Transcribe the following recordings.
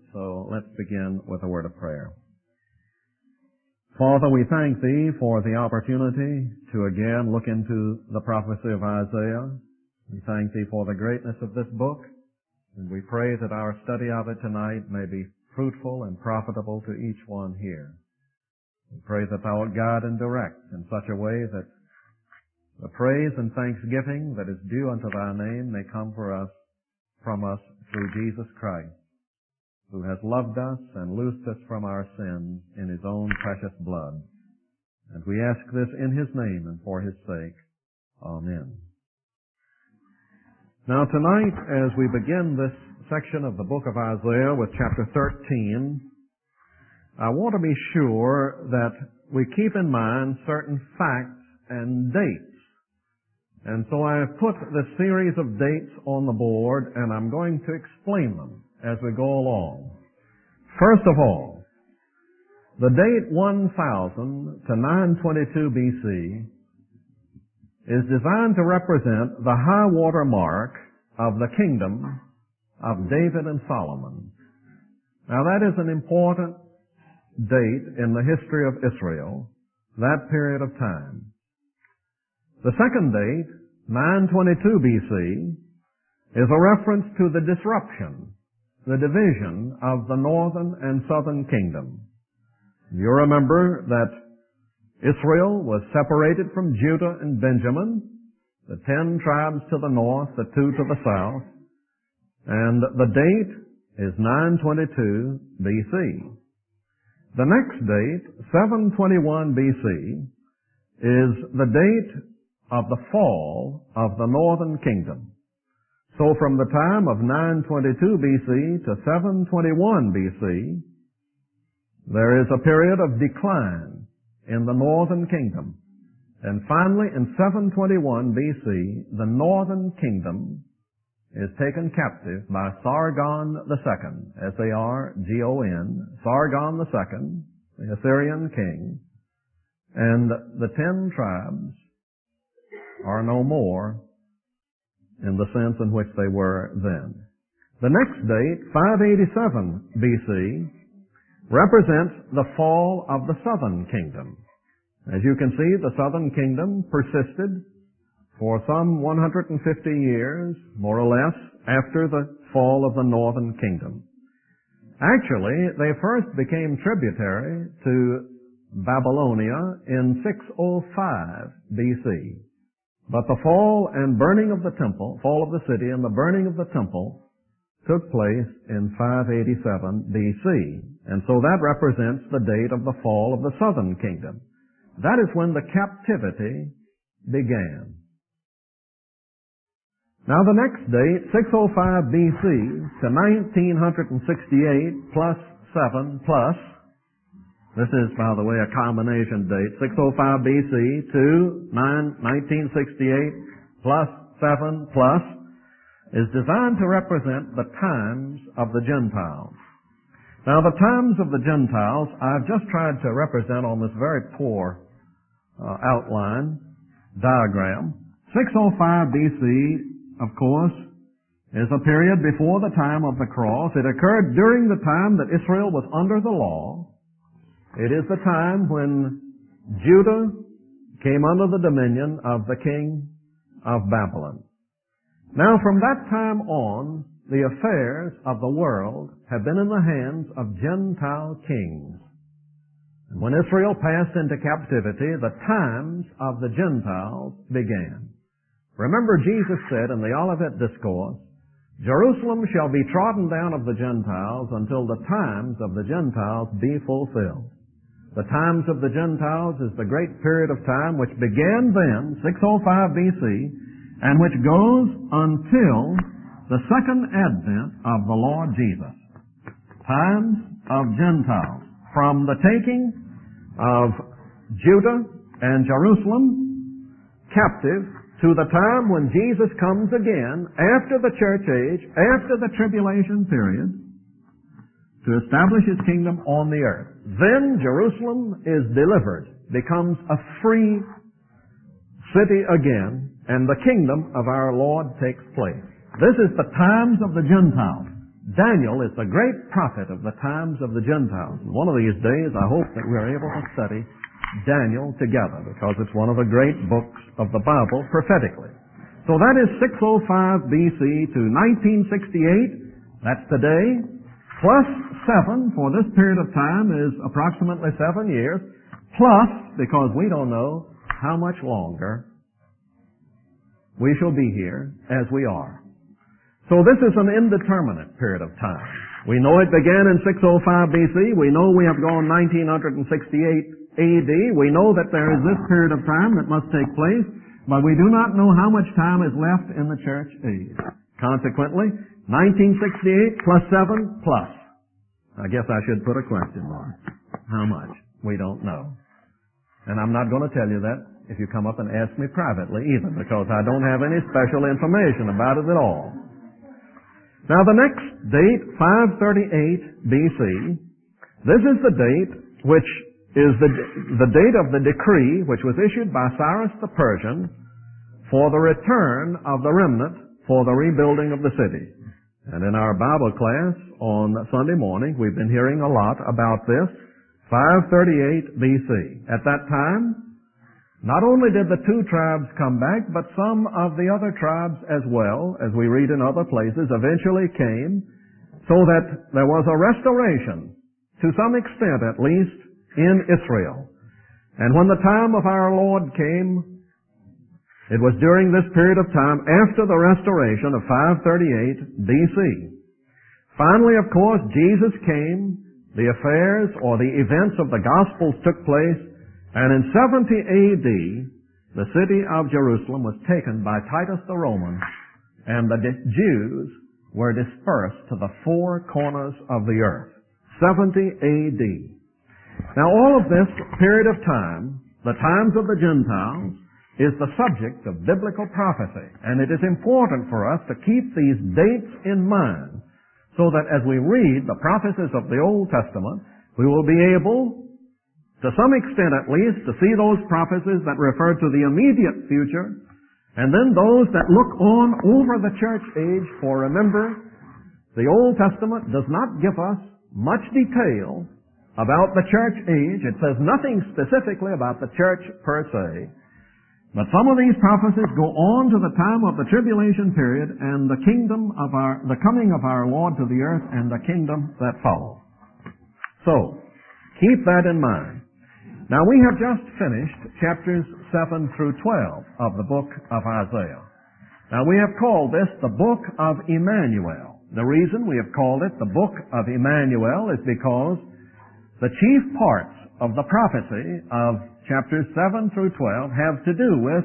So let's begin with a word of prayer. Father, we thank Thee for the opportunity to again look into the prophecy of Isaiah. We thank Thee for the greatness of this book, and we pray that our study of it tonight may be fruitful and profitable to each one here. We pray that Thou wilt guide and direct in such a way that the praise and thanksgiving that is due unto Thy name may come from us through Jesus Christ, who has loved us and loosed us from our sins in His own precious blood. And we ask this in His name and for His sake. Amen. Now tonight, as we begin this section of the book of Isaiah with chapter 13, I want to be sure that we keep in mind certain facts and dates. And so I have put this series of dates on the board, and I'm going to explain them as we go along. First of all, the date 1000 to 922 BC is designed to represent the high water mark of the kingdom of David and Solomon. Now that is an important date in the history of Israel, that period of time. The second date, 922 BC, is a reference to the disruption, the division of the northern and southern kingdom. You remember that Israel was separated from Judah and Benjamin, the 10 tribes to the north, the 2 to the south, and the date is 922 BC. The next date, 721 BC, is the date of the fall of the northern kingdom. So from the time of 922 BC to 721 BC, there is a period of decline in the northern kingdom. And finally, in 721 BC, the northern kingdom is taken captive by Sargon II, S-A-R-G-O-N, Sargon II, the Assyrian king, and the 10 tribes are no more in the sense in which they were then. The next date, 587 BC, represents the fall of the southern kingdom. As you can see, the southern kingdom persisted for some 150 years, more or less, after the fall of the northern kingdom. Actually, they first became tributary to Babylonia in 605 BC. But the fall and burning of the temple, fall of the city and the burning of the temple took place in 587 BC. And so that represents the date of the fall of the southern kingdom. That is when the captivity began. Now the next date, 605 BC to 1968 plus 7 plus, this is, by the way, a combination date, 605 BC to 1968 plus 7 plus, is designed to represent the times of the Gentiles. Now the times of the Gentiles, I've just tried to represent on this very poor outline diagram. 605 BC, of course, is a period before the time of the cross. It occurred during the time that Israel was under the law. It is the time when Judah came under the dominion of the king of Babylon. Now from that time on, the affairs of the world have been in the hands of Gentile kings. And when Israel passed into captivity, the times of the Gentiles began. Remember, Jesus said in the Olivet Discourse, Jerusalem shall be trodden down of the Gentiles until the times of the Gentiles be fulfilled. The times of the Gentiles is the great period of time which began then, 605 BC, and which goes until the second advent of the Lord Jesus. Times of Gentiles. From the taking of Judah and Jerusalem captive to the time when Jesus comes again after the church age, after the tribulation period, to establish His kingdom on the earth. Then Jerusalem is delivered, becomes a free city again, and the kingdom of our Lord takes place. This is the times of the Gentiles. Daniel is the great prophet of the times of the Gentiles. One of these days, I hope that we're able to study Daniel together, because it's one of the great books of the Bible prophetically. So that is 605 BC to 1968. That's today. Plus 7 for this period of time is approximately 7 years. Plus, because we don't know how much longer we shall be here as we are. So this is an indeterminate period of time. We know it began in 605 BC. We know we have gone 1968 AD. We know that there is this period of time that must take place, but we do not know how much time is left in the church age. Consequently, 1968 plus 7 plus. I guess I should put a question mark. How much? We don't know. And I'm not going to tell you that if you come up and ask me privately either, because I don't have any special information about it at all. Now the next date, 538 BC, this is the date which is the date of the decree which was issued by Cyrus the Persian for the return of the remnant for the rebuilding of the city. And in our Bible class on Sunday morning, we've been hearing a lot about this, 538 BC. At that time, not only did the two tribes come back, but some of the other tribes as well, as we read in other places, eventually came, so that there was a restoration, to some extent at least, in Israel. And when the time of our Lord came, it was during this period of time after the restoration of 538 BC. Finally, of course, Jesus came, the affairs or the events of the Gospels took place, and in 70 AD, the city of Jerusalem was taken by Titus the Roman, and the Jews were dispersed to the four corners of the earth. 70 AD. Now all of this period of time, the times of the Gentiles, is the subject of biblical prophecy. And it is important for us to keep these dates in mind, so that as we read the prophecies of the Old Testament, we will be able, to some extent at least, to see those prophecies that refer to the immediate future, and then those that look on over the church age. For remember, the Old Testament does not give us much detail about the church age. It says nothing specifically about the church per se. But some of these prophecies go on to the time of the tribulation period and the coming of our Lord to the earth and the kingdom that follows. So, keep that in mind. Now we have just finished chapters 7 through 12 of the book of Isaiah. Now we have called this the book of Emmanuel. The reason we have called it the book of Emmanuel is because the chief parts of the prophecy of chapters 7 through 12 have to do with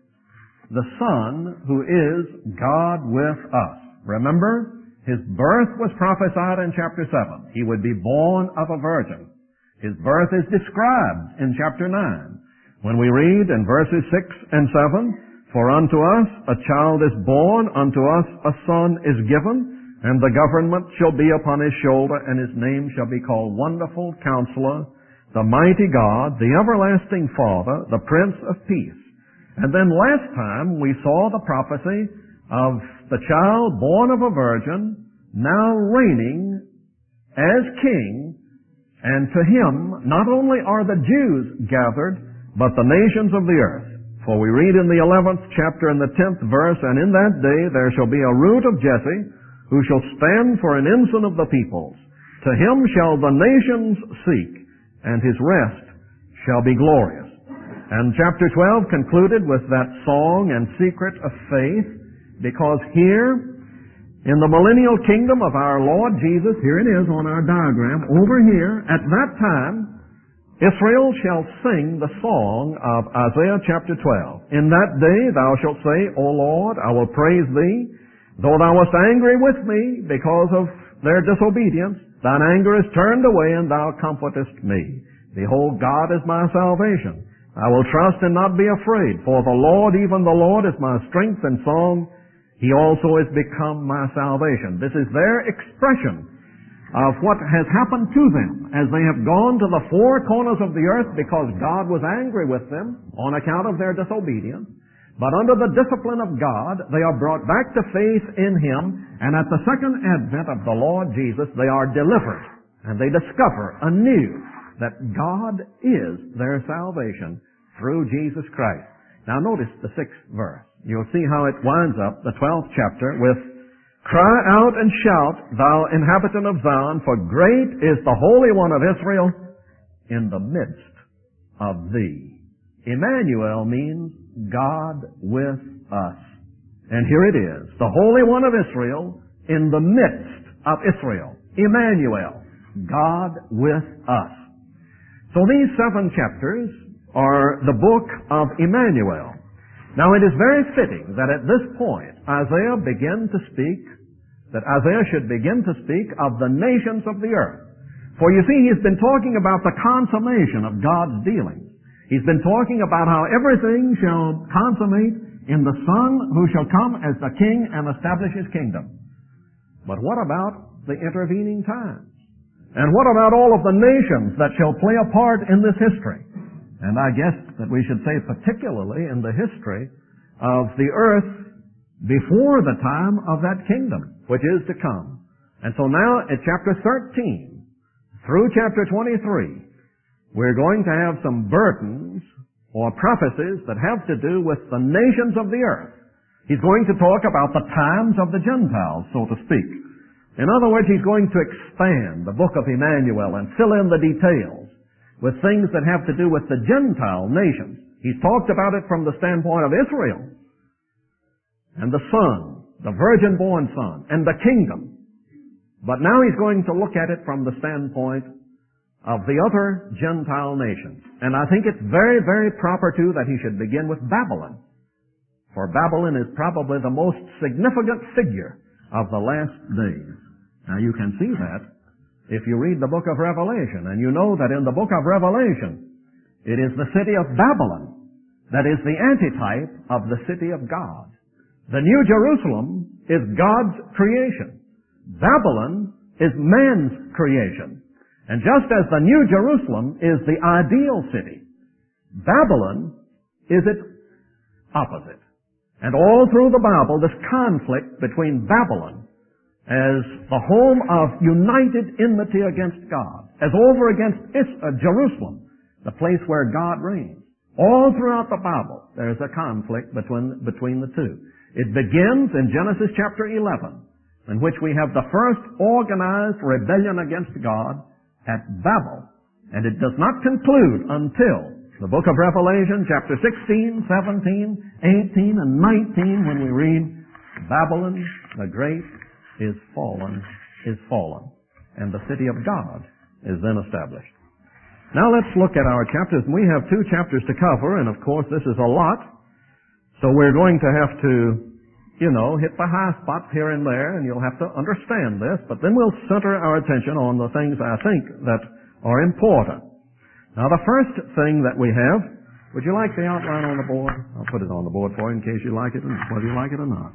the Son who is God with us. Remember, His birth was prophesied in chapter 7. He would be born of a virgin. His birth is described in chapter 9. When we read in verses 6 and 7, "For unto us a child is born, unto us a son is given, and the government shall be upon his shoulder, and his name shall be called Wonderful Counselor, the Mighty God, the Everlasting Father, the Prince of Peace." And then last time we saw the prophecy of the child born of a virgin, now reigning as king, and to him not only are the Jews gathered, but the nations of the earth. For we read in the 11th chapter and the 10th verse, "And in that day there shall be a root of Jesse, who shall stand for an ensign of the peoples. To him shall the nations seek, and his rest shall be glorious." And chapter 12 concluded with that song and secret of faith, because here, in the millennial kingdom of our Lord Jesus, here it is on our diagram, over here, at that time, Israel shall sing the song of Isaiah chapter 12. "In that day thou shalt say, O Lord, I will praise thee. Though thou wast angry with me because of their disobedience, thine anger is turned away, and thou comfortest me. Behold, God is my salvation. I will trust and not be afraid. For the Lord, even the Lord, is my strength and song. He also is become my salvation." This is their expression of what has happened to them as they have gone to the four corners of the earth because God was angry with them on account of their disobedience. But under the discipline of God, they are brought back to faith in Him, and at the second advent of the Lord Jesus, they are delivered, and they discover anew that God is their salvation through Jesus Christ. Now notice the 6th verse. You'll see how it winds up, the 12th chapter, with, "Cry out and shout, thou inhabitant of Zion, for great is the Holy One of Israel in the midst of thee." Emmanuel means God with us. And here it is, the Holy One of Israel in the midst of Israel. Emmanuel, God with us. So these 7 chapters are the book of Emmanuel. Now it is very fitting that at this point Isaiah should begin to speak of the nations of the earth. For you see, he's been talking about the consummation of God's dealings. He's been talking about how everything shall consummate in the Son who shall come as the King and establish His kingdom. But what about the intervening times? And what about all of the nations that shall play a part in this history? And I guess that we should say particularly in the history of the earth before the time of that kingdom, which is to come. And so now at chapter 13 through chapter 23, we're going to have some burdens or prophecies that have to do with the nations of the earth. He's going to talk about the times of the Gentiles, so to speak. In other words, he's going to expand the book of Emmanuel and fill in the details with things that have to do with the Gentile nations. He's talked about it from the standpoint of Israel and the Son, the virgin-born Son, and the kingdom. But now he's going to look at it from the standpoint of the other Gentile nations. And I think it's very, very proper, too, that he should begin with Babylon. For Babylon is probably the most significant figure of the last days. Now, you can see that if you read the book of Revelation. And you know that in the book of Revelation, it is the city of Babylon that is the antitype of the city of God. The New Jerusalem is God's creation. Babylon is man's creation. And just as the New Jerusalem is the ideal city, Babylon is its opposite. And all through the Bible, this conflict between Babylon as the home of united enmity against God, as over against Jerusalem, the place where God reigns. All throughout the Bible, there is a conflict between the two. It begins in Genesis chapter 11, in which we have the first organized rebellion against God at Babel. And it does not conclude until the book of Revelation, chapter 16, 17, 18, and 19, when we read, Babylon the Great is fallen, and the city of God is then established. Now let's look at our chapters. We have 2 chapters to cover, and of course this is a lot. So we're going to have to, hit the high spots here and there, and you'll have to understand this, but then we'll center our attention on the things I think that are important. Now the first thing that we have, would you like the outline on the board? I'll put it on the board for you in case you like it, whether you like it or not.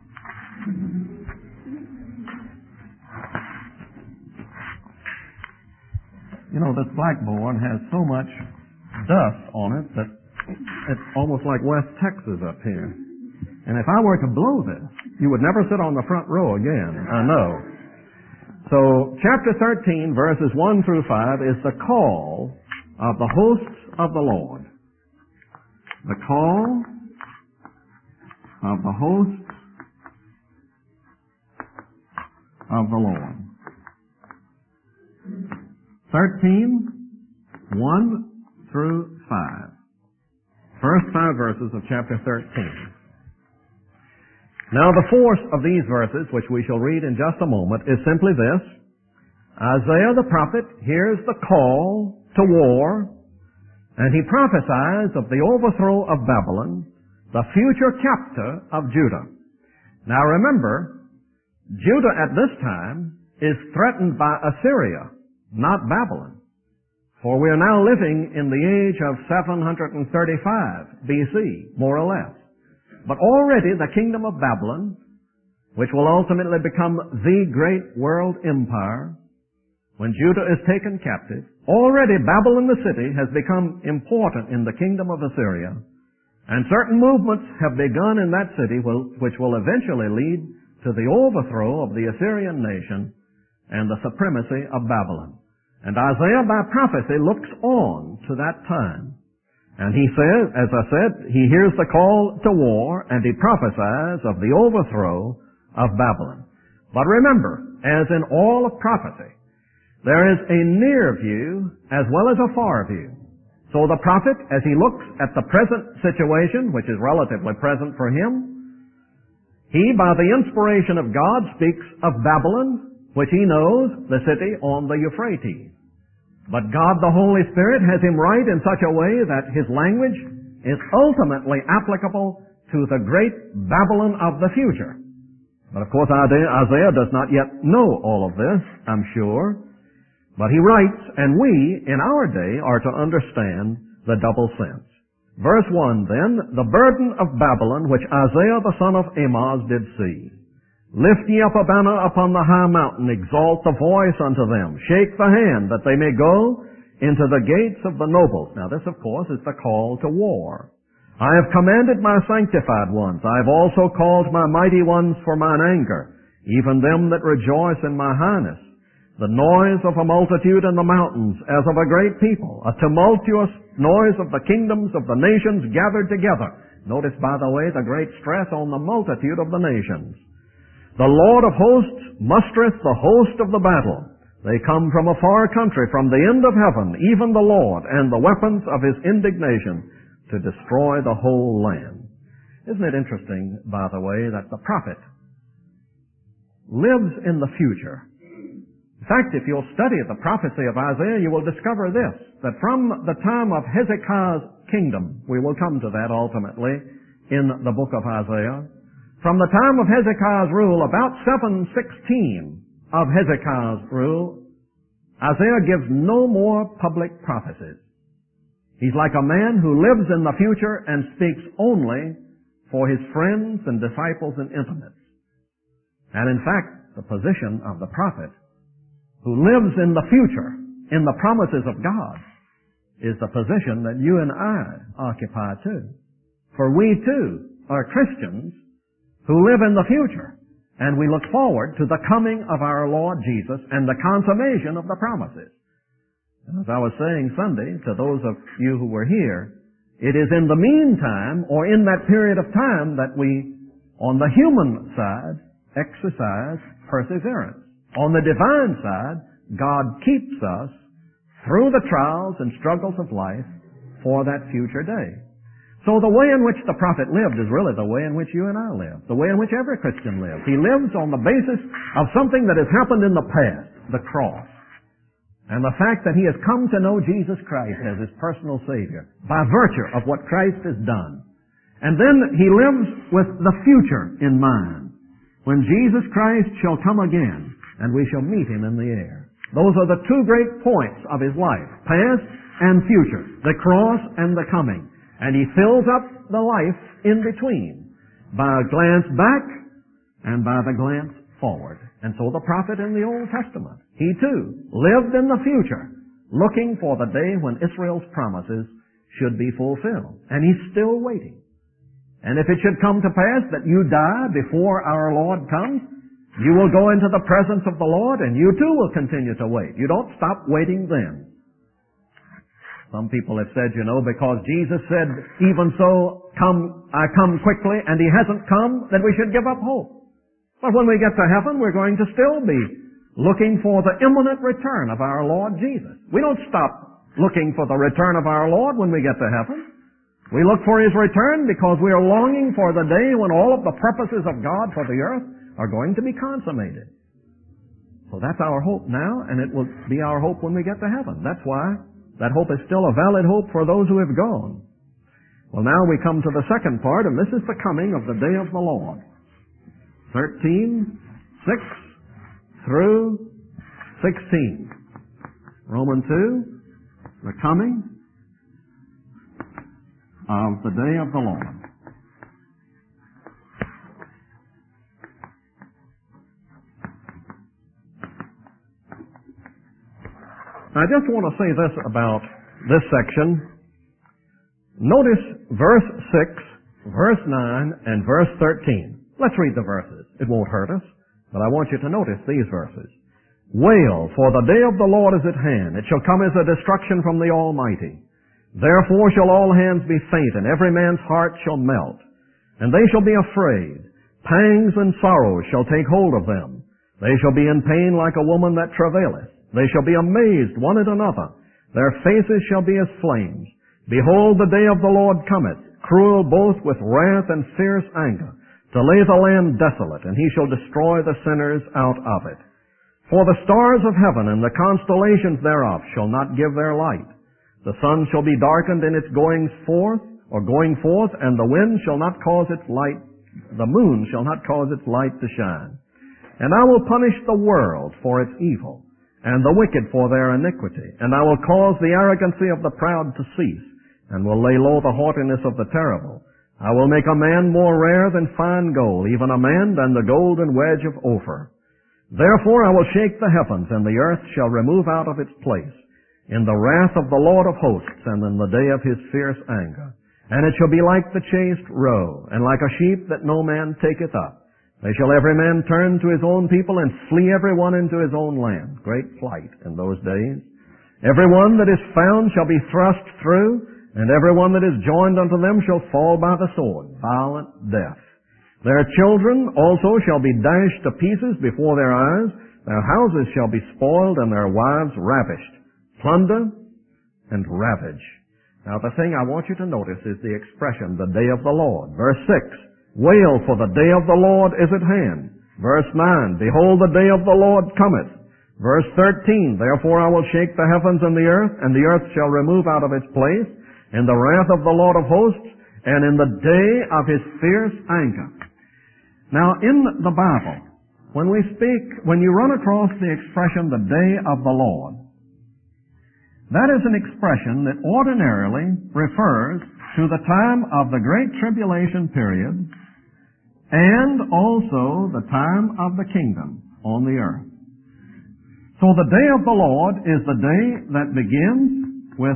This blackboard has so much dust on it that it's almost like West Texas up here. And if I were to blow this, you would never sit on the front row again. I know. So, chapter 13, verses 1 through 5 is the call of the hosts of the Lord. The call of the hosts of the Lord. 13, 1 through 5. First 5 verses of chapter 13. Now the force of these verses, which we shall read in just a moment, is simply this. Isaiah the prophet hears the call to war, and he prophesies of the overthrow of Babylon, the future captor of Judah. Now remember, Judah at this time is threatened by Assyria, not Babylon. For we are now living in the age of 735 BC, more or less. But already the kingdom of Babylon, which will ultimately become the great world empire, when Judah is taken captive, already Babylon the city has become important in the kingdom of Assyria, And certain movements have begun in that city which will eventually lead to the overthrow of the Assyrian nation and the supremacy of Babylon. And Isaiah by prophecy looks on to that time. And he says, as I said, he hears the call to war and he prophesies of the overthrow of Babylon. But remember, as in all of prophecy, there is a near view as well as a far view. So the prophet, as he looks at the present situation, which is relatively present for him, he, by the inspiration of God, speaks of Babylon, which he knows, the city on the Euphrates. But God the Holy Spirit has him write in such a way that his language is ultimately applicable to the great Babylon of the future. But of course Isaiah does not yet know all of this, I'm sure. But he writes, and we, in our day, are to understand the double sense. Verse 1, then, the burden of Babylon, which Isaiah the son of Amoz did see. Lift ye up a banner upon the high mountain, exalt the voice unto them, shake the hand, that they may go into the gates of the nobles. Now this, of course, is the call to war. I have commanded my sanctified ones. I have also called my mighty ones for mine anger, even them that rejoice in my highness. The noise of a multitude in the mountains, as of a great people, a tumultuous noise of the kingdoms of the nations gathered together. Notice, by the way, the great stress on the multitude of the nations. The Lord of hosts mustereth the host of the battle. They come from a far country, from the end of heaven, even the Lord, and the weapons of his indignation, to destroy the whole land. Isn't it interesting, by the way, that the prophet lives in the future? In fact, if you'll study the prophecy of Isaiah, you will discover this, that from the time of Hezekiah's kingdom, we will come to that ultimately in the book of Isaiah, from the time of Hezekiah's rule, about 716 of Hezekiah's rule, Isaiah gives no more public prophecies. He's like a man who lives in the future and speaks only for his friends and disciples and intimates. And in fact, the position of the prophet who lives in the future, in the promises of God, is the position that you and I occupy too. For we too are Christians who live in the future, and we look forward to the coming of our Lord Jesus and the consummation of the promises. And as I was saying Sunday to those of you who were here, it is in the meantime, or in that period of time, that we, on the human side, exercise perseverance. On the divine side, God keeps us through the trials and struggles of life for that future day. So the way in which the prophet lived is really the way in which you and I live, the way in which every Christian lives. He lives on the basis of something that has happened in the past, the cross, and the fact that he has come to know Jesus Christ as his personal Savior by virtue of what Christ has done. And then he lives with the future in mind, when Jesus Christ shall come again and we shall meet him in the air. Those are the two great points of his life, past and future, the cross and the coming. And he fills up the life in between by a glance back and by the glance forward. And so the prophet in the Old Testament, he too lived in the future, looking for the day when Israel's promises should be fulfilled. And he's still waiting. And if it should come to pass that you die before our Lord comes, you will go into the presence of the Lord and you too will continue to wait. You don't stop waiting then. Some people have said, because Jesus said, even so, I come quickly, and he hasn't come, then we should give up hope. But when we get to heaven, we're going to still be looking for the imminent return of our Lord Jesus. We don't stop looking for the return of our Lord when we get to heaven. We look for his return because we are longing for the day when all of the purposes of God for the earth are going to be consummated. So that's our hope now, and it will be our hope when we get to heaven. That's why that hope is still a valid hope for those who have gone. Well, now we come to the second part, and this is the coming of the day of the Lord. 13:6 through 16. Romans 2, the coming of the day of the Lord. I just want to say this about this section. Notice verse 6, verse 9, and verse 13. Let's read the verses. It won't hurt us, but I want you to notice these verses. Wail, for the day of the Lord is at hand. It shall come as a destruction from the Almighty. Therefore shall all hands be faint, and every man's heart shall melt. And they shall be afraid. Pangs and sorrows shall take hold of them. They shall be in pain like a woman that travaileth. They shall be amazed one at another. Their faces shall be as flames. Behold, the day of the Lord cometh, cruel both with wrath and fierce anger, to lay the land desolate, and he shall destroy the sinners out of it. For the stars of heaven and the constellations thereof shall not give their light. The sun shall be darkened in its going forth, and the wind shall not cause its light, the moon shall not cause its light to shine. And I will punish the world for its evil, and the wicked for their iniquity. And I will cause the arrogancy of the proud to cease, and will lay low the haughtiness of the terrible. I will make a man more rare than fine gold, even a man than the golden wedge of Ophir. Therefore I will shake the heavens, and the earth shall remove out of its place, in the wrath of the Lord of hosts, and in the day of his fierce anger. And it shall be like the chased roe, and like a sheep that no man taketh up. They shall every man turn to his own people, and flee every one into his own land. Great flight in those days. Every one that is found shall be thrust through, and every one that is joined unto them shall fall by the sword, violent death. Their children also shall be dashed to pieces before their eyes. Their houses shall be spoiled, and their wives ravished. Plunder and ravage. Now the thing I want you to notice is the expression, the day of the Lord. Verse 6, wail, for the day of the Lord is at hand. Verse 9, behold, the day of the Lord cometh. Verse 13, therefore I will shake the heavens and the earth shall remove out of its place, in the wrath of the Lord of hosts, and in the day of his fierce anger. Now in the Bible, when you run across the expression, the day of the Lord, that is an expression that ordinarily refers to the time of the Great Tribulation period and also the time of the kingdom on the earth. So the day of the Lord is the day that begins with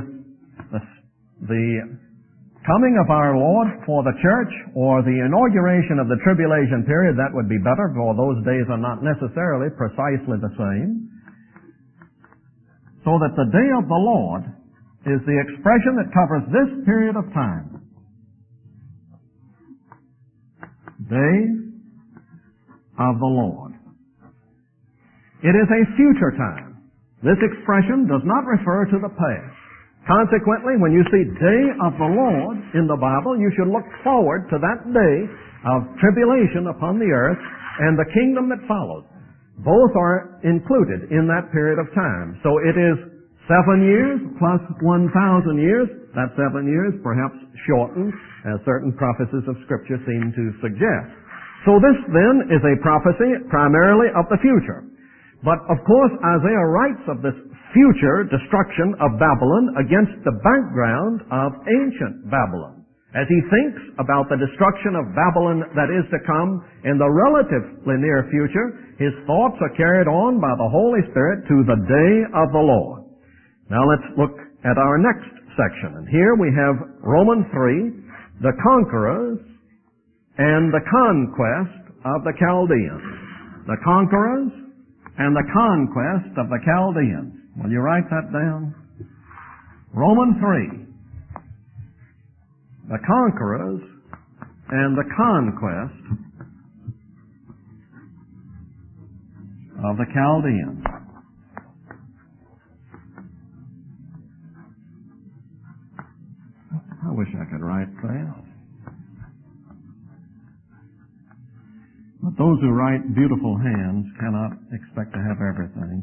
the coming of our Lord for the church, or the inauguration of the tribulation period. That would be better, for those days are not necessarily precisely the same. So that the day of the Lord is the expression that covers this period of time. Day of the Lord. It is a future time. This expression does not refer to the past. Consequently, when you see day of the Lord in the Bible, you should look forward to that day of tribulation upon the earth and the kingdom that follows. Both are included in that period of time. So it is 7 years plus 1,000 years. That 7 years perhaps shortened, as certain prophecies of Scripture seem to suggest. So this then is a prophecy primarily of the future. But of course Isaiah writes of this future destruction of Babylon against the background of ancient Babylon. As he thinks about the destruction of Babylon that is to come in the relatively near future, his thoughts are carried on by the Holy Spirit to the day of the Lord. Now let's look at our next section. And here we have Romans 3, the conquerors and the conquest of the Chaldeans. The conquerors and the conquest of the Chaldeans. Will you write that down? Romans 3. The conquerors and the conquest of the Chaldeans. I wish I could write fast. But those who write beautiful hands cannot expect to have everything.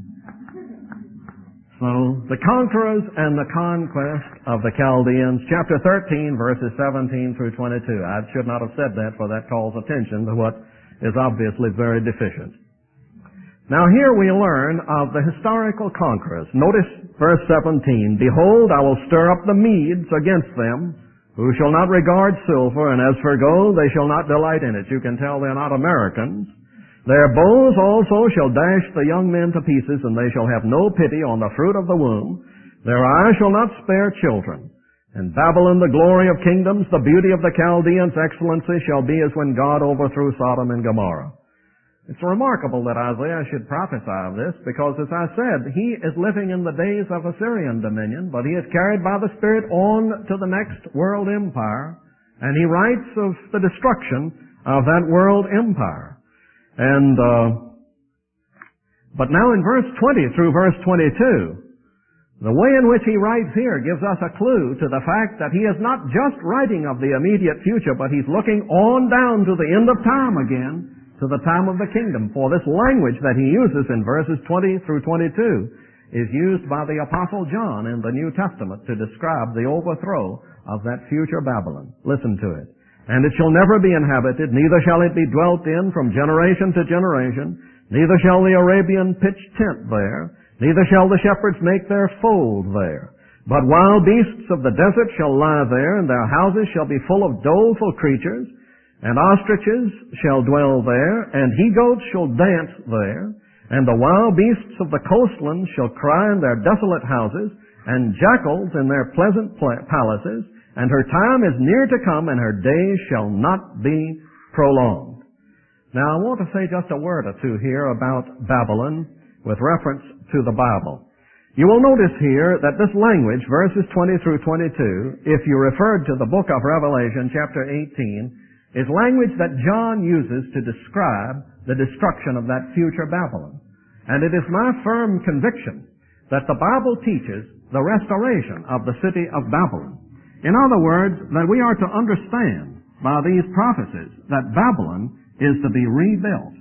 So, the conquerors and the conquest of the Chaldeans, chapter 13, verses 17 through 22. I should not have said that, for that calls attention to what is obviously very deficient. Now here we learn of the historical conquerors. Notice verse 17, behold, I will stir up the Medes against them, who shall not regard silver, and as for gold, they shall not delight in it. You can tell they're not Americans. Their bows also shall dash the young men to pieces, and they shall have no pity on the fruit of the womb. Their eyes shall not spare children, And Babylon, the glory of kingdoms, the beauty of the Chaldeans' excellency shall be as when God overthrew Sodom and Gomorrah. It's remarkable that Isaiah should prophesy of this because, as I said, he is living in the days of Assyrian dominion, but he is carried by the Spirit on to the next world empire, and he writes of the destruction of that world empire. But now in verse 20 through verse 22, the way in which he writes here gives us a clue to the fact that he is not just writing of the immediate future, but he's looking on down to the end of time again, to the time of the kingdom. For this language that he uses in verses 20 through 22 is used by the Apostle John in the New Testament to describe the overthrow of that future Babylon. Listen to it. And it shall never be inhabited, neither shall it be dwelt in from generation to generation, neither shall the Arabian pitch tent there, neither shall the shepherds make their fold there. But wild beasts of the desert shall lie there, and their houses shall be full of doleful creatures, and ostriches shall dwell there, and he-goats shall dance there, and the wild beasts of the coastlands shall cry in their desolate houses, and jackals in their pleasant palaces, and her time is near to come, and her days shall not be prolonged. Now I want to say just a word or two here about Babylon with reference to the Bible. You will notice here that this language, verses 20 through 22, if you referred to the book of Revelation, chapter 18, is language that John uses to describe the destruction of that future Babylon. And it is my firm conviction that the Bible teaches the restoration of the city of Babylon. In other words, that we are to understand by these prophecies that Babylon is to be rebuilt.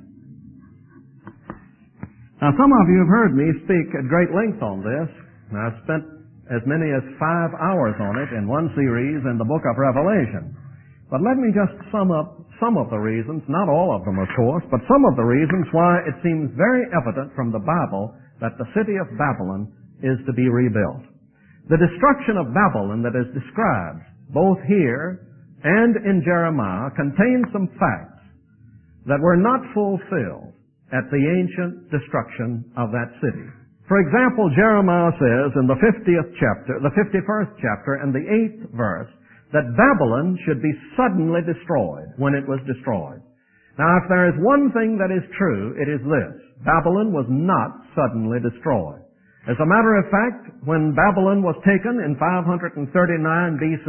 Now, some of you have heard me speak at great length on this, and I've spent as many as 5 hours on it in one series in the book of Revelation. But let me just sum up some of the reasons, not all of them, of course, but some of the reasons why it seems very evident from the Bible that the city of Babylon is to be rebuilt. The destruction of Babylon that is described both here and in Jeremiah contains some facts that were not fulfilled at the ancient destruction of that city. For example, Jeremiah says in the 51st chapter and the 8th verse, that Babylon should be suddenly destroyed when it was destroyed. Now, if there is one thing that is true, it is this. Babylon was not suddenly destroyed. As a matter of fact, when Babylon was taken in 539 BC,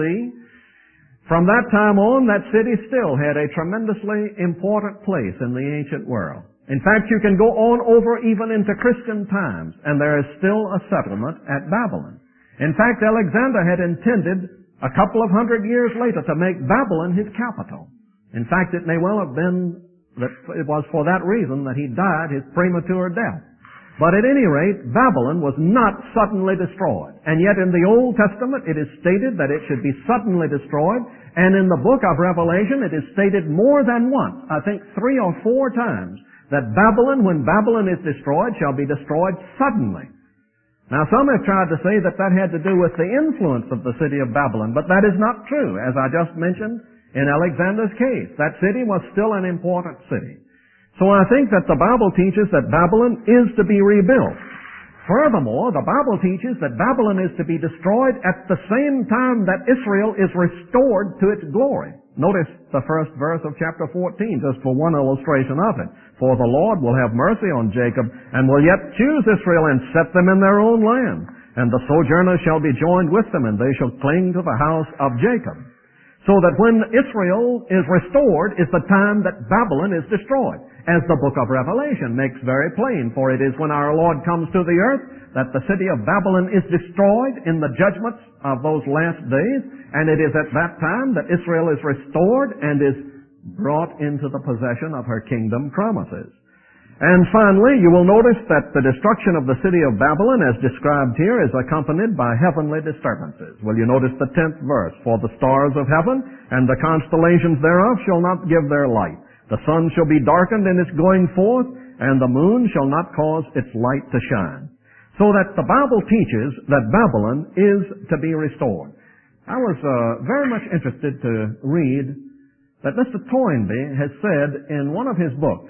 from that time on, that city still had a tremendously important place in the ancient world. In fact, you can go on over even into Christian times, and there is still a settlement at Babylon. In fact, Alexander had intended a couple of hundred years later to make Babylon his capital. In fact, it may well have been that it was for that reason that he died his premature death. But at any rate, Babylon was not suddenly destroyed. And yet in the Old Testament it is stated that it should be suddenly destroyed. And in the book of Revelation it is stated more than once, I think 3 or 4 times, that Babylon, when Babylon is destroyed, shall be destroyed suddenly. Now some have tried to say that that had to do with the influence of the city of Babylon, but that is not true. As I just mentioned in Alexander's case, that city was still an important city. So I think that the Bible teaches that Babylon is to be rebuilt. Furthermore, the Bible teaches that Babylon is to be destroyed at the same time that Israel is restored to its glory. Notice the first verse of chapter 14, just for one illustration of it. For the Lord will have mercy on Jacob, and will yet choose Israel and set them in their own land. And the sojourners shall be joined with them, and they shall cling to the house of Jacob. So that when Israel is restored is the time that Babylon is destroyed, as the book of Revelation makes very plain. For it is when our Lord comes to the earth that the city of Babylon is destroyed in the judgments of those last days, and it is at that time that Israel is restored and is brought into the possession of her kingdom promises. And finally, you will notice that the destruction of the city of Babylon, as described here, is accompanied by heavenly disturbances. Will you notice the 10th verse? For the stars of heaven and the constellations thereof shall not give their light. The sun shall be darkened in its going forth, and the moon shall not cause its light to shine. So that the Bible teaches that Babylon is to be restored. I was very much interested to read that Mr. Toynbee has said in one of his books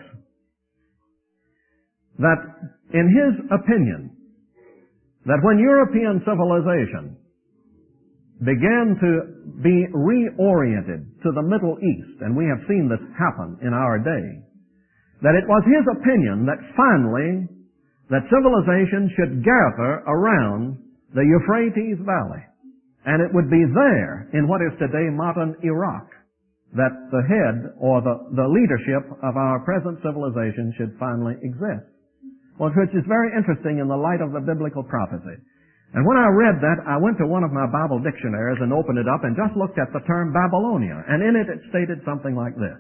that in his opinion that when European civilization began to be reoriented to the Middle East, and we have seen this happen in our day, that it was his opinion that finally that civilization should gather around the Euphrates Valley. And it would be there, in what is today modern Iraq, that the head or the leadership of our present civilization should finally exist. Well, which is very interesting in the light of the biblical prophecy. And when I read that, I went to one of my Bible dictionaries and opened it up and just looked at the term Babylonia. And in it, it stated something like this: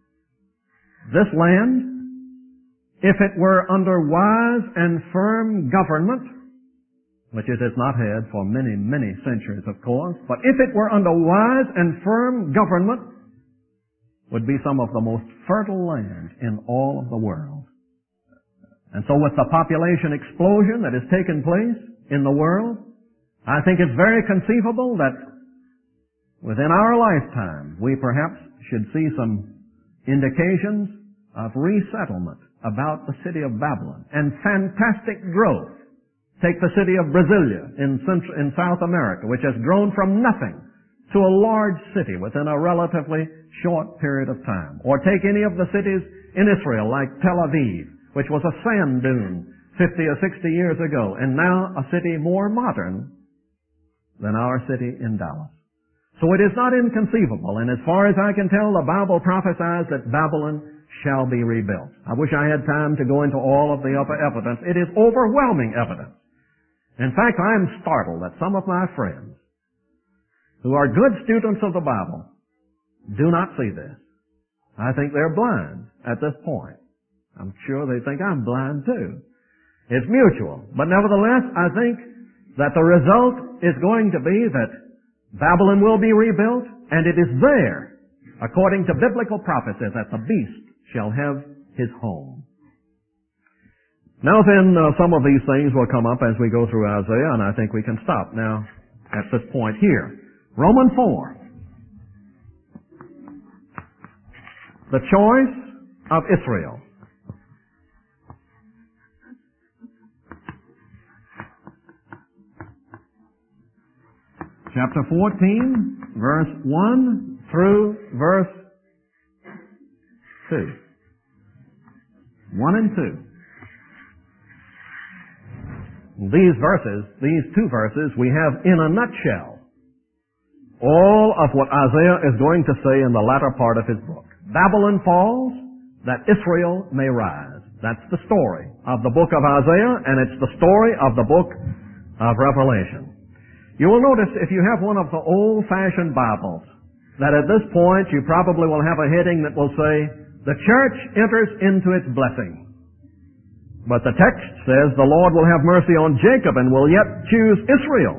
this land, if it were under wise and firm government, which it has not had for many, many centuries, of course, but if it were under wise and firm government, would be some of the most fertile land in all of the world. And so with the population explosion that has taken place in the world, I think it's very conceivable that within our lifetime we perhaps should see some indications of resettlement about the city of Babylon and fantastic growth. Take the city of Brasilia in South America, which has grown from nothing to a large city within a relatively short period of time. Or take any of the cities in Israel, like Tel Aviv, which was a sand dune 50 or 60 years ago, and now a city more modern than our city in Dallas. So it is not inconceivable, and as far as I can tell, the Bible prophesies that Babylon shall be rebuilt. I wish I had time to go into all of the other evidence. It is overwhelming evidence. In fact, I am startled that some of my friends who are good students of the Bible do not see this. I think they're blind at this point. I'm sure they think I'm blind too. It's mutual. But nevertheless, I think that the result is going to be that Babylon will be rebuilt, and it is there, according to biblical prophecy, that the beast shall have his home. Now then, some of these things will come up as we go through Isaiah, and I think we can stop now at this point here. Romans 4. The choice of Israel. Chapter 14, verse 1 through verse 2. 1 and 2. These two verses, we have in a nutshell all of what Isaiah is going to say in the latter part of his book. Babylon falls, that Israel may rise. That's the story of the book of Isaiah, and it's the story of the book of Revelation. You will notice, if you have one of the old-fashioned Bibles, that at this point you probably will have a heading that will say, "The church enters into its blessing." But the text says, "The Lord will have mercy on Jacob and will yet choose Israel."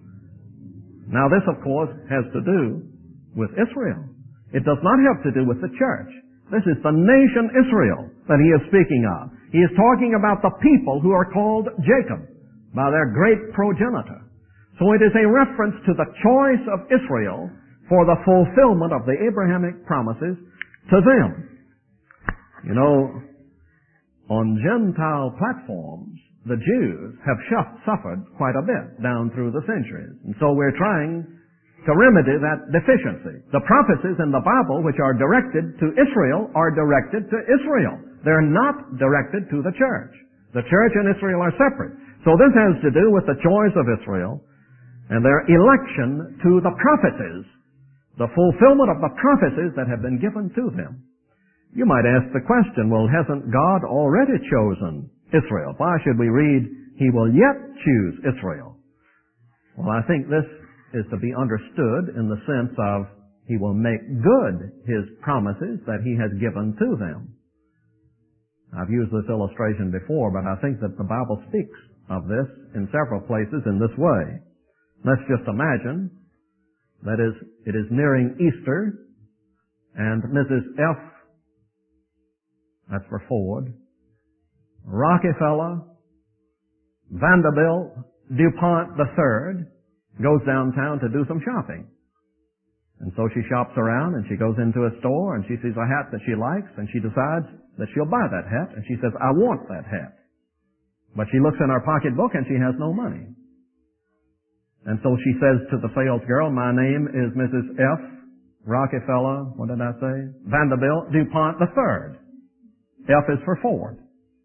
Now this, of course, has to do with Israel. It does not have to do with the church. This is the nation Israel that he is speaking of. He is talking about the people who are called Jacob by their great progenitor. So it is a reference to the choice of Israel for the fulfillment of the Abrahamic promises to them. You know, on Gentile platforms, the Jews have suffered quite a bit down through the centuries. And so we're trying to remedy that deficiency. The prophecies in the Bible which are directed to Israel are directed to Israel. They're not directed to the church. The church and Israel are separate. So this has to do with the choice of Israel and their election to the prophecies, the fulfillment of the prophecies that have been given to them. You might ask the question, well, hasn't God already chosen Israel? Why should we read, "He will yet choose Israel"? Well, I think this is to be understood in the sense of He will make good His promises that He has given to them. I've used this illustration before, but I think that the Bible speaks of this in several places in this way. Let's just imagine that it is nearing Easter, and Mrs. F., that's for Ford, Rockefeller, Vanderbilt, DuPont III goes downtown to do some shopping. And so she shops around and she goes into a store and she sees a hat that she likes and she decides that she'll buy that hat and she says, "I want that hat." But she looks in her pocketbook and she has no money. And so she says to the sales girl, my name is Mrs. F. Rockefeller, what did I say? Vanderbilt DuPont III. F is for Ford.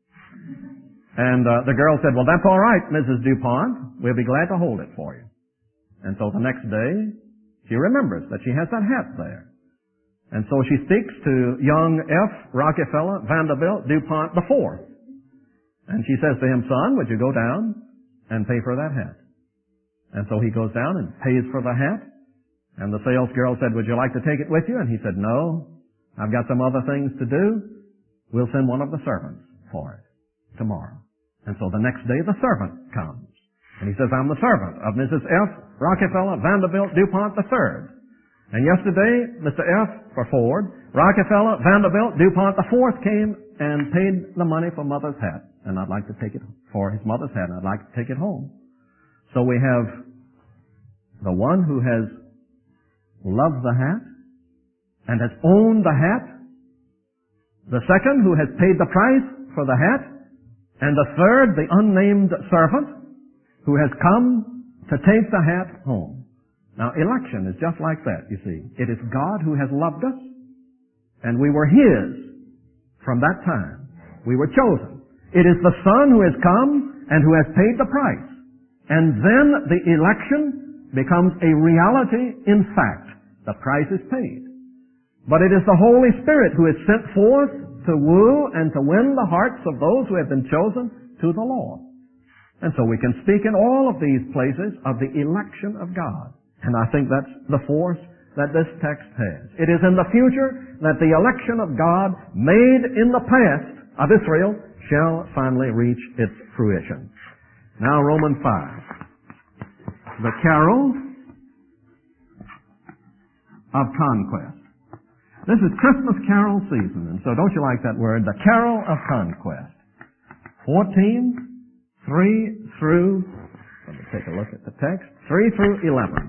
And the girl said, well, that's all right, Mrs. DuPont. We'll be glad to hold it for you. And so the next day, she remembers that she has that hat there. And so she speaks to young F. Rockefeller Vanderbilt DuPont IV. And she says to him, son, would you go down and pay for that hat? And so he goes down and pays for the hat. And the sales girl said, would you like to take it with you? And he said, no, I've got some other things to do. We'll send one of the servants for it tomorrow. And so the next day the servant comes. And he says, I'm the servant of Mrs. F. Rockefeller Vanderbilt DuPont III. And yesterday, Mr. F. for Ford, Rockefeller Vanderbilt DuPont IV came and paid the money for Mother's hat. And I'd like to take it for his mother's hat, and I'd like to take it home. So we have the one who has loved the hat and has owned the hat, the second who has paid the price for the hat, and the third, the unnamed servant, who has come to take the hat home. Now, election is just like that, you see. It is God who has loved us, and we were His from that time. We were chosen. It is the Son who has come and who has paid the price. And then the election becomes a reality in fact. The price is paid. But it is the Holy Spirit who is sent forth to woo and to win the hearts of those who have been chosen to the Lord. And so we can speak in all of these places of the election of God. And I think that's the force that this text has. It is in the future that the election of God made in the past of Israel shall finally reach its fruition. Now Romans 5. The carol of conquest. This is Christmas carol season, and so don't you like that word? The carol of conquest. 14, 3 through, let me take a look at the text, 3 through 11.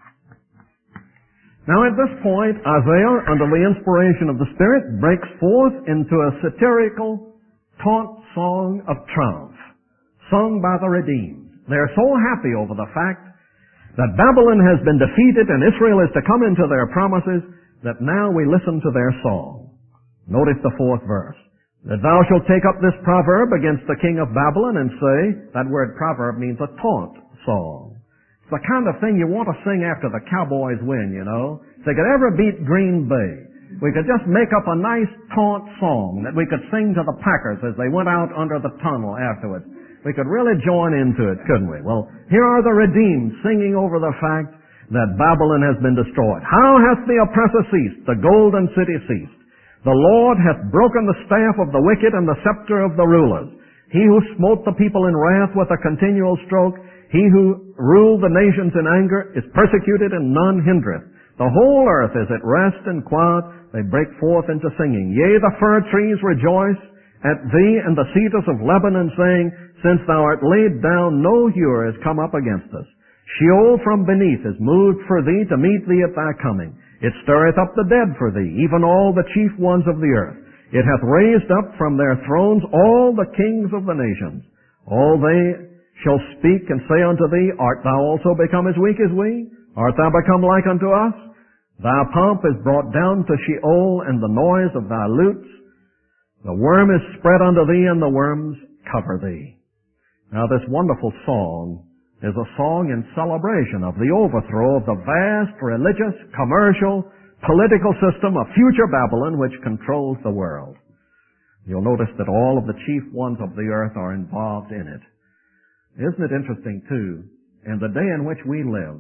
Now at this point, Isaiah, under the inspiration of the Spirit, breaks forth into a satirical taunt song of triumph, sung by the redeemed. They're so happy over the fact that Babylon has been defeated and Israel is to come into their promises that now we listen to their song. Notice the 4th verse. That thou shalt take up this proverb against the king of Babylon and say, that word proverb means a taunt song. It's the kind of thing you want to sing after the Cowboys win, you know. If they could ever beat Green Bay, we could just make up a nice taunt song that we could sing to the Packers as they went out under the tunnel afterwards. We could really join into it, couldn't we? Well, here are the redeemed singing over the fact that Babylon has been destroyed. How hath the oppressor ceased, the golden city ceased? The Lord hath broken the staff of the wicked and the scepter of the rulers. He who smote the people in wrath with a continual stroke, he who ruled the nations in anger, is persecuted and none hindereth. The whole earth is at rest and quiet. They break forth into singing. Yea, the fir trees rejoice at thee, and the cedars of Lebanon, saying, since thou art laid down, no hewer is come up against us. Sheol from beneath is moved for thee to meet thee at thy coming. It stirreth up the dead for thee, even all the chief ones of the earth. It hath raised up from their thrones all the kings of the nations. All they shall speak and say unto thee, art thou also become as weak as we? Art thou become like unto us? Thy pomp is brought down to Sheol, and the noise of thy lutes. The worm is spread unto thee, and the worms cover thee. Now this wonderful song is a song in celebration of the overthrow of the vast religious, commercial, political system of future Babylon which controls the world. You'll notice that all of the chief ones of the earth are involved in it. Isn't it interesting, too, in the day in which we live,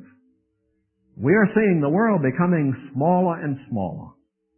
we are seeing the world becoming smaller and smaller.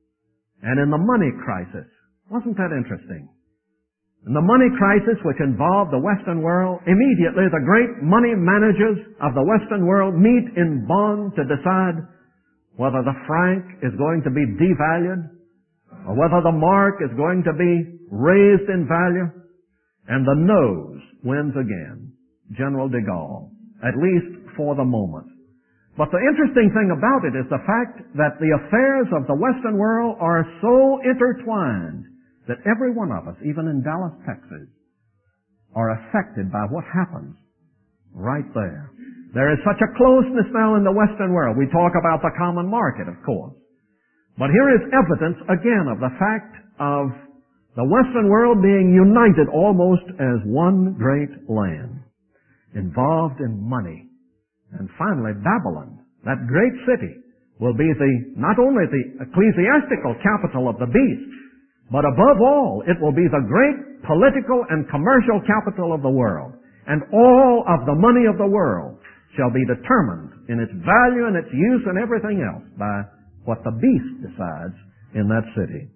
And in the money crisis, wasn't that interesting? In the money crisis which involved the Western world, immediately the great money managers of the Western world meet in Bonn to decide whether the franc is going to be devalued or whether the mark is going to be raised in value. And the nose wins again. General de Gaulle, at least for the moment. But the interesting thing about it is the fact that the affairs of the Western world are so intertwined that every one of us, even in Dallas, Texas, are affected by what happens right there. There is such a closeness now in the Western world. We talk about the common market, of course. But here is evidence, again, of the fact of the Western world being united almost as one great land, involved in money. And finally, Babylon, that great city, will be not only the ecclesiastical capital of the beast, but above all, it will be the great political and commercial capital of the world. And all of the money of the world shall be determined in its value and its use and everything else by what the beast decides in that city.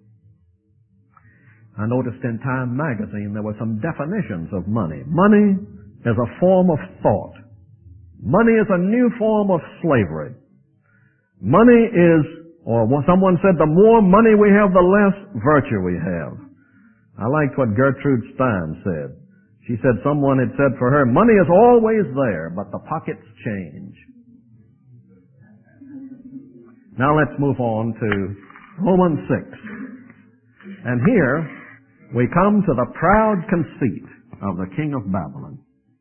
I noticed in Time magazine there were some definitions of money. Money is a form of thought. Money is a new form of slavery. Money is, or someone said, the more money we have, the less virtue we have. I liked what Gertrude Stein said. She said someone had said for her, money is always there, but the pockets change. Now let's move on to Romans 6. And here we come to the proud conceit of the king of Babylon.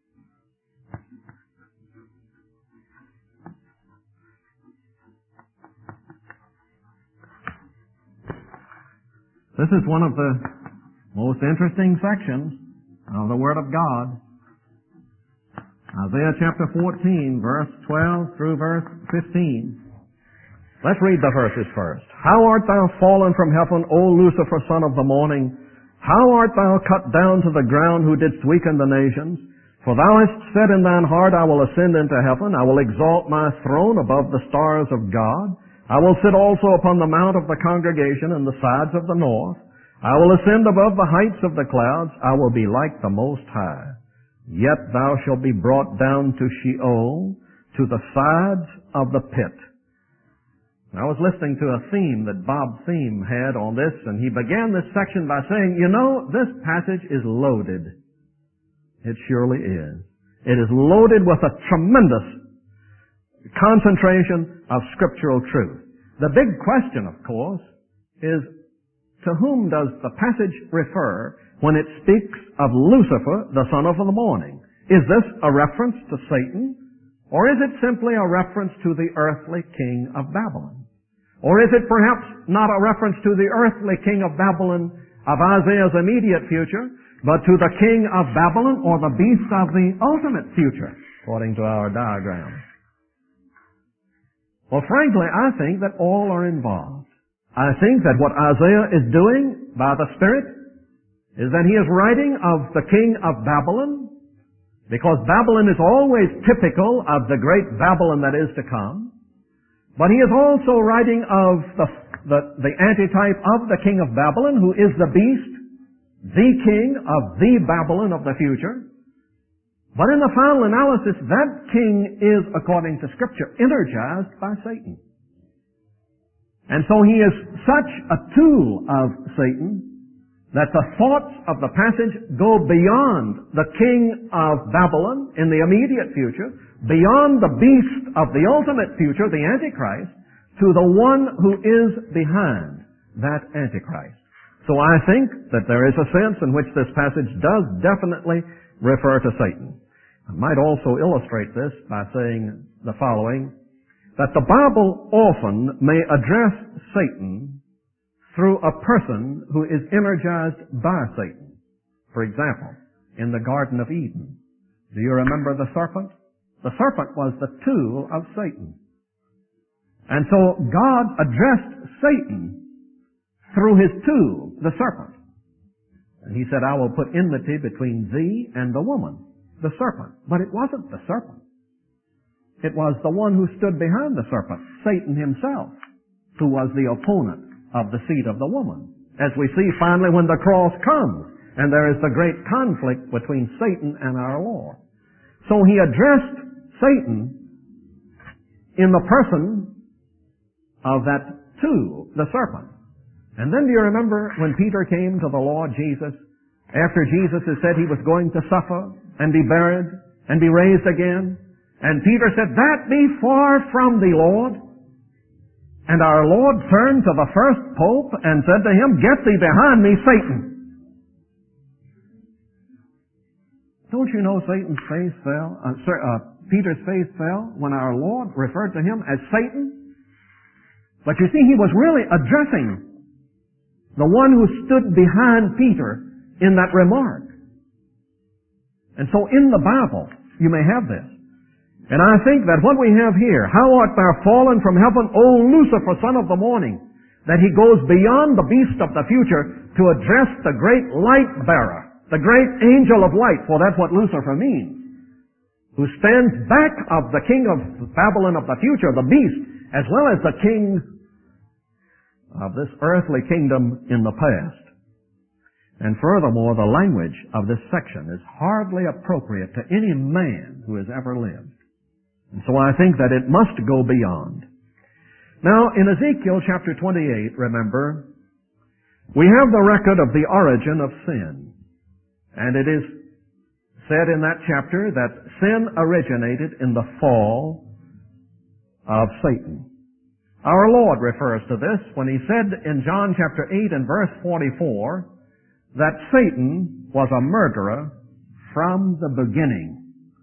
This is one of the most interesting sections of the Word of God. Isaiah chapter 14, verse 12 through verse 15. Let's read the verses first. How art thou fallen from heaven, O Lucifer, son of the morning? How art thou cut down to the ground, who didst weaken the nations? For thou hast said in thine heart, I will ascend into heaven. I will exalt my throne above the stars of God. I will sit also upon the mount of the congregation in the sides of the north. I will ascend above the heights of the clouds. I will be like the Most High. Yet thou shalt be brought down to Sheol, to the sides of the pit. I was listening to a theme that Bob Thiem had on this, and he began this section by saying, you know, this passage is loaded. It surely is. It is loaded with a tremendous concentration of scriptural truth. The big question, of course, is to whom does the passage refer when it speaks of Lucifer, the son of the morning? Is this a reference to Satan? Or is it simply a reference to the earthly king of Babylon? Or is it perhaps not a reference to the earthly king of Babylon of Isaiah's immediate future, but to the king of Babylon, or the beast of the ultimate future, according to our diagram? Well, frankly, I think that all are involved. I think that what Isaiah is doing by the Spirit is that he is writing of the king of Babylon, because Babylon is always typical of the great Babylon that is to come. But he is also writing of the antitype of the king of Babylon, who is the beast, the king of the Babylon of the future. But in the final analysis, that king is, according to Scripture, energized by Satan. And so he is such a tool of Satan that the thoughts of the passage go beyond the king of Babylon in the immediate future, beyond the beast of the ultimate future, the Antichrist, to the one who is behind that Antichrist. So I think that there is a sense in which this passage does definitely refer to Satan. I might also illustrate this by saying the following, that the Bible often may address Satan through a person who is energized by Satan. For example, in the Garden of Eden, do you remember the serpent? The serpent was the tool of Satan. And so God addressed Satan through his tool, the serpent. And he said, I will put enmity between thee and the woman, the serpent. But it wasn't the serpent. It was the one who stood behind the serpent, Satan himself, who was the opponent of the seed of the woman. As we see finally when the cross comes, and there is the great conflict between Satan and our Lord. So he addressed Satan in the person of that tool, the serpent. And then do you remember when Peter came to the Lord Jesus, after Jesus had said he was going to suffer and be buried and be raised again? And Peter said, that be far from thee, Lord. And our Lord turned to the first pope and said to him, get thee behind me, Satan. Don't you know Satan's face fell? Peter's face fell when our Lord referred to him as Satan? But you see, he was really addressing the one who stood behind Peter in that remark. And so in the Bible, you may have this. And I think that what we have here, how art thou fallen from heaven, O Lucifer, son of the morning, that he goes beyond the beast of the future to address the great light bearer, the great angel of light, for that's what Lucifer means, who stands back of the king of Babylon of the future, the beast, as well as the king of this earthly kingdom in the past. And furthermore, the language of this section is hardly appropriate to any man who has ever lived. And so I think that it must go beyond. Now, in Ezekiel chapter 28, remember, we have the record of the origin of sin. And it is said in that chapter that sin originated in the fall of Satan. Our Lord refers to this when he said in John chapter 8 and verse 44 that Satan was a murderer from the beginning.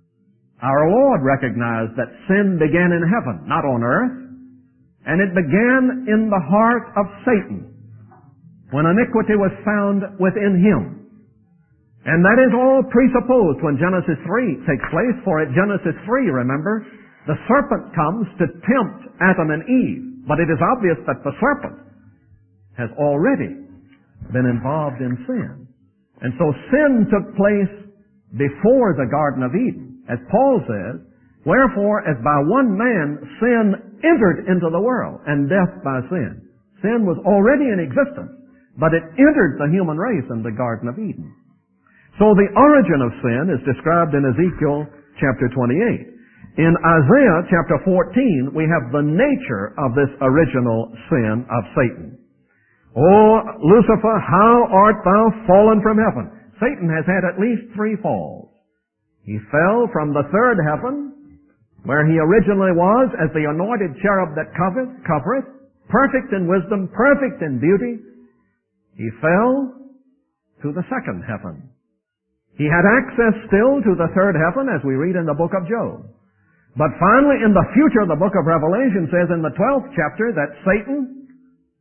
Our Lord recognized that sin began in heaven, not on earth, and it began in the heart of Satan when iniquity was found within him. And that is all presupposed when Genesis 3 takes place, for at Genesis 3, remember, the serpent comes to tempt Adam and Eve, but it is obvious that the serpent has already been involved in sin. And so sin took place before the Garden of Eden. As Paul says, wherefore, as by one man sin entered into the world, and death by sin. Sin was already in existence, but it entered the human race in the Garden of Eden. So the origin of sin is described in Ezekiel chapter 28. In Isaiah chapter 14, we have the nature of this original sin of Satan. O Lucifer, how art thou fallen from heaven? Satan has had at least 3 falls. He fell from the third heaven, where he originally was as the anointed cherub that covereth, perfect in wisdom, perfect in beauty. He fell to the second heaven. He had access still to the third heaven, as we read in the book of Job. But finally, in the future, the book of Revelation says in the 12th chapter that Satan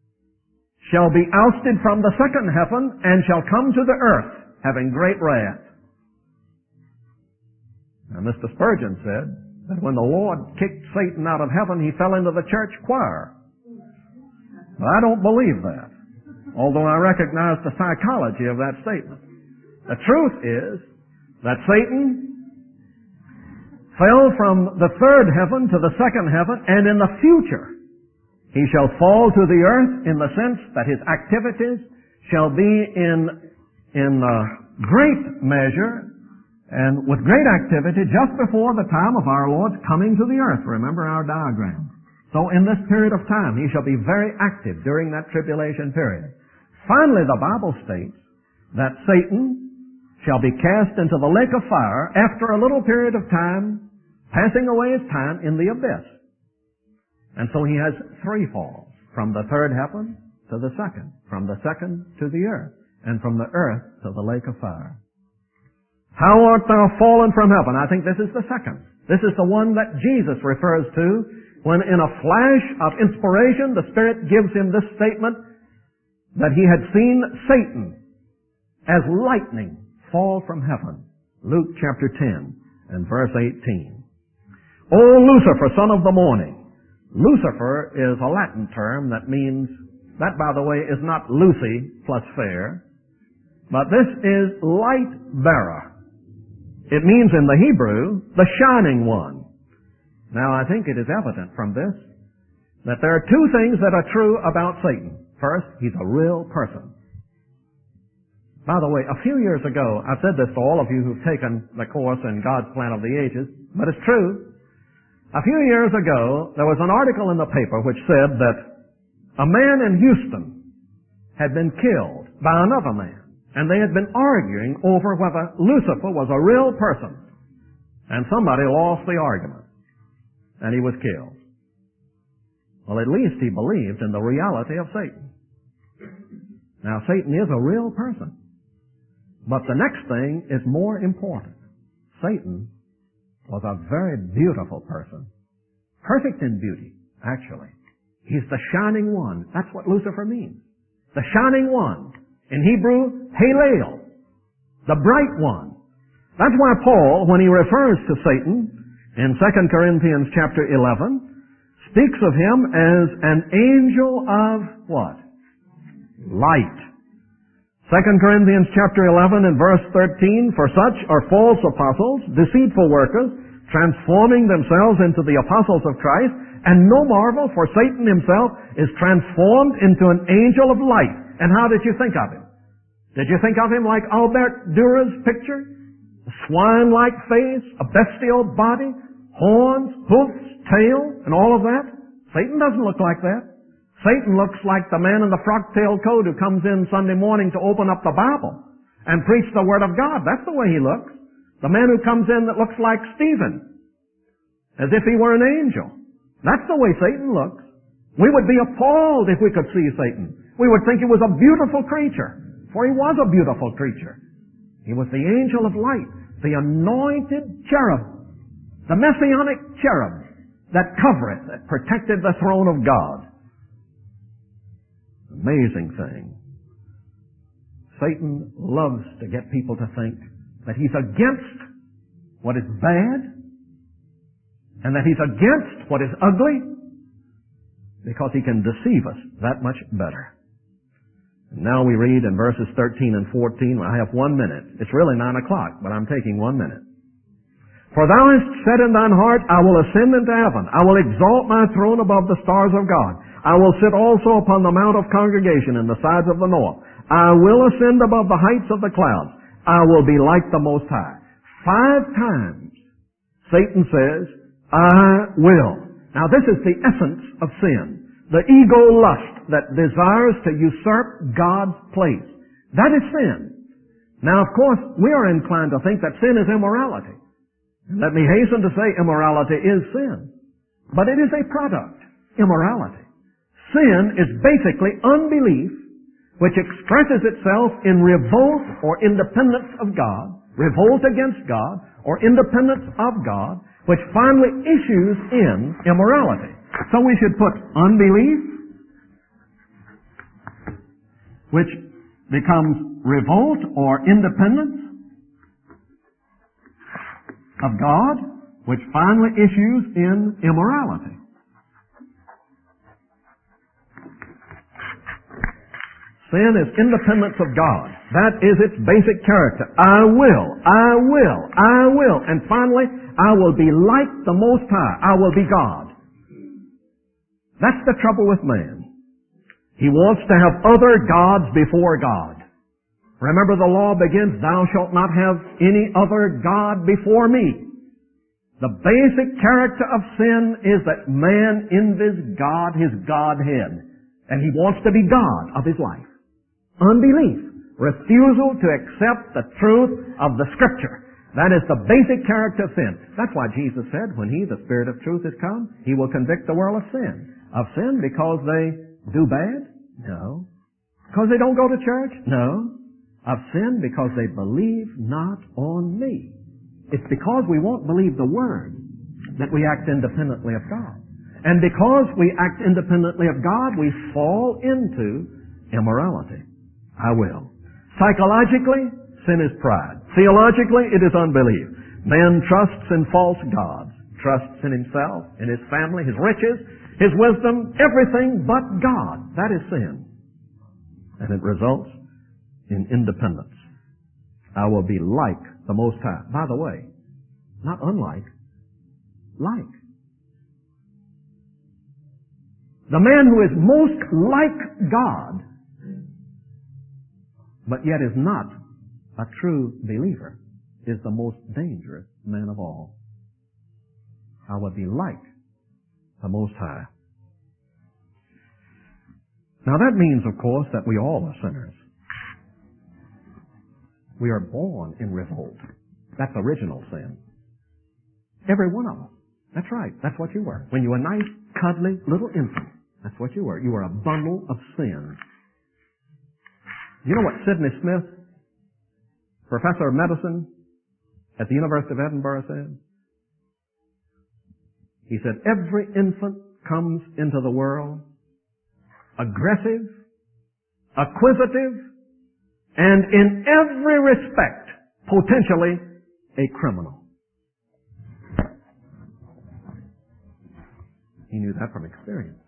shall be ousted from the second heaven and shall come to the earth, having great wrath. Now, Mr. Spurgeon said that when the Lord kicked Satan out of heaven, he fell into the church choir. But I don't believe that, although I recognize the psychology of that statement. The truth is that Satan fell from the third heaven to the second heaven, and in the future he shall fall to the earth in the sense that his activities shall be in great measure and with great activity just before the time of our Lord's coming to the earth. Remember our diagram. So in this period of time, he shall be very active during that tribulation period. Finally, the Bible states that Satan shall be cast into the lake of fire after a little period of time, passing away his time in the abyss. And so he has 3 falls, from the third heaven to the second, from the second to the earth, and from the earth to the lake of fire. How art thou fallen from heaven? I think this is the second. This is the one that Jesus refers to when in a flash of inspiration the Spirit gives him this statement that he had seen Satan as lightning fall from heaven. Luke chapter 10 and verse 18. O Lucifer, son of the morning. Lucifer is a Latin term that means, that by the way is not Lucy plus fair, but this is light bearer. It means in the Hebrew, the shining one. Now I think it is evident from this that there are 2 things that are true about Satan. First, he's a real person. By the way, a few years ago, I've said this to all of you who've taken the course in God's Plan of the Ages, but it's true. A few years ago, there was an article in the paper which said that a man in Houston had been killed by another man. And they had been arguing over whether Lucifer was a real person. And somebody lost the argument. And he was killed. Well, at least he believed in the reality of Satan. Now, Satan is a real person. But the next thing is more important. Satan was a very beautiful person. Perfect in beauty, actually. He's the shining one. That's what Lucifer means. The shining one. In Hebrew, Halel. The bright one. That's why Paul, when he refers to Satan in 2 Corinthians chapter 11, speaks of him as an angel of what? Light. 2 Corinthians chapter 11 and verse 13, for such are false apostles, deceitful workers, transforming themselves into the apostles of Christ, and no marvel, for Satan himself is transformed into an angel of light. And how did you think of him? Did you think of him like Albert Dürer's picture? A swine-like face, a bestial body, horns, hoofs, tail, and all of that? Satan doesn't look like that. Satan looks like the man in the frock-tailed coat who comes in Sunday morning to open up the Bible and preach the Word of God. That's the way he looks. The man who comes in that looks like Stephen, as if he were an angel. That's the way Satan looks. We would be appalled if we could see Satan. We would think he was a beautiful creature, for he was a beautiful creature. He was the angel of light, the anointed cherub, the messianic cherub that covereth, that protected the throne of God. Amazing thing. Satan loves to get people to think that he's against what is bad and that he's against what is ugly because he can deceive us that much better. And now we read in verses 13 and 14, I have 1 minute. It's really 9 o'clock, but I'm taking 1 minute. For thou hast said in thine heart, I will ascend into heaven. I will exalt my throne above the stars of God. I will sit also upon the mount of congregation in the sides of the north. I will ascend above the heights of the clouds. I will be like the Most High. 5 times Satan says, I will. Now this is the essence of sin. The ego lust that desires to usurp God's place. That is sin. Now of course, we are inclined to think that sin is immorality. Let me hasten to say immorality is sin. But it is a product, immorality. Sin is basically unbelief which expresses itself in revolt or independence of God, revolt against God, or independence of God, which finally issues in immorality. So we should put unbelief, which becomes revolt or independence of God, which finally issues in immorality. Sin is independence of God. That is its basic character. I will. And finally, I will be like the Most High. I will be God. That's the trouble with man. He wants to have other gods before God. Remember, the law begins, thou shalt not have any other God before me. The basic character of sin is that man envies God, his Godhead, and he wants to be God of his life. Unbelief, refusal to accept the truth of the Scripture. That is the basic character of sin. That's why Jesus said, when He, the Spirit of truth, is come, He will convict the world of sin. Of sin because they do bad? No. Because they don't go to church? No. Of sin because they believe not on me. It's because we won't believe the Word that we act independently of God. And because we act independently of God, we fall into immorality. I will. Psychologically, sin is pride. Theologically, it is unbelief. Man trusts in false gods, trusts in himself, in his family, his riches, his wisdom, everything but God. That is sin. And it results in independence. I will be like the Most High. By the way, not unlike, like. The man who is most like God, but yet is not a true believer, is the most dangerous man of all. I will be like the Most High. Now that means, of course, that we all are sinners. We are born in revolt. That's original sin. Every one of us. That's right. That's what you were. When you were a nice, cuddly little infant, that's what you were. You were a bundle of sin. You know what Sidney Smith, professor of medicine at the University of Edinburgh said? He said, every infant comes into the world aggressive, acquisitive, and in every respect, potentially a criminal. He knew that from experience.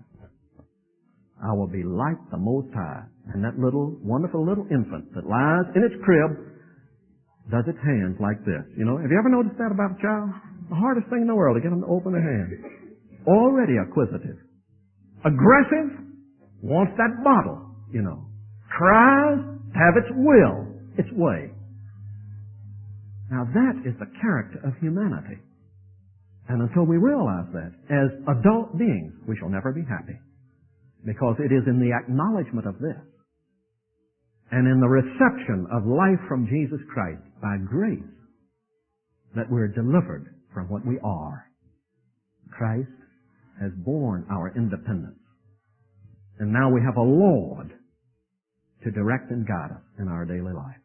I will be like the Most High. And that little, wonderful little infant that lies in its crib does its hands like this. You know, have you ever noticed that about a child? The hardest thing in the world to get them to open their hands. Already acquisitive. Aggressive, wants that bottle, you know. Tries to have its will, its way. Now that is the character of humanity. And until we realize that, as adult beings, we shall never be happy. Because it is in the acknowledgement of this and in the reception of life from Jesus Christ by grace that we're delivered from what we are. Christ has borne our independence. And now we have a Lord to direct and guide us in our daily life.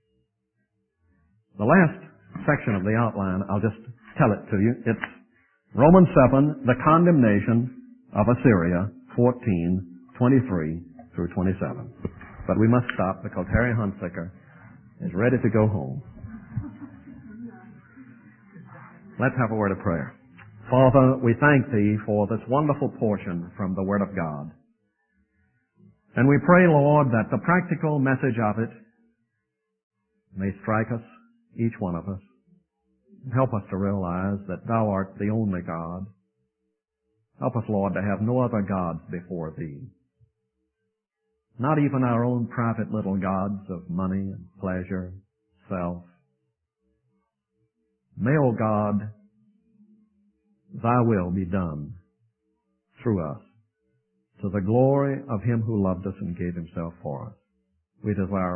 The last section of the outline, I'll just tell it to you. It's Romans 7, the condemnation of Assyria, 14:23 through 27. But we must stop because Harry Hunsaker is ready to go home. Let's have a word of prayer. Father, we thank Thee for this wonderful portion from the Word of God. And we pray, Lord, that the practical message of it may strike us, each one of us. Help us to realize that Thou art the only God. Help us, Lord, to have no other gods before Thee. Not even our own private little gods of money and pleasure, self. May, O God, Thy will be done through us to the glory of Him who loved us and gave Himself for us. We desire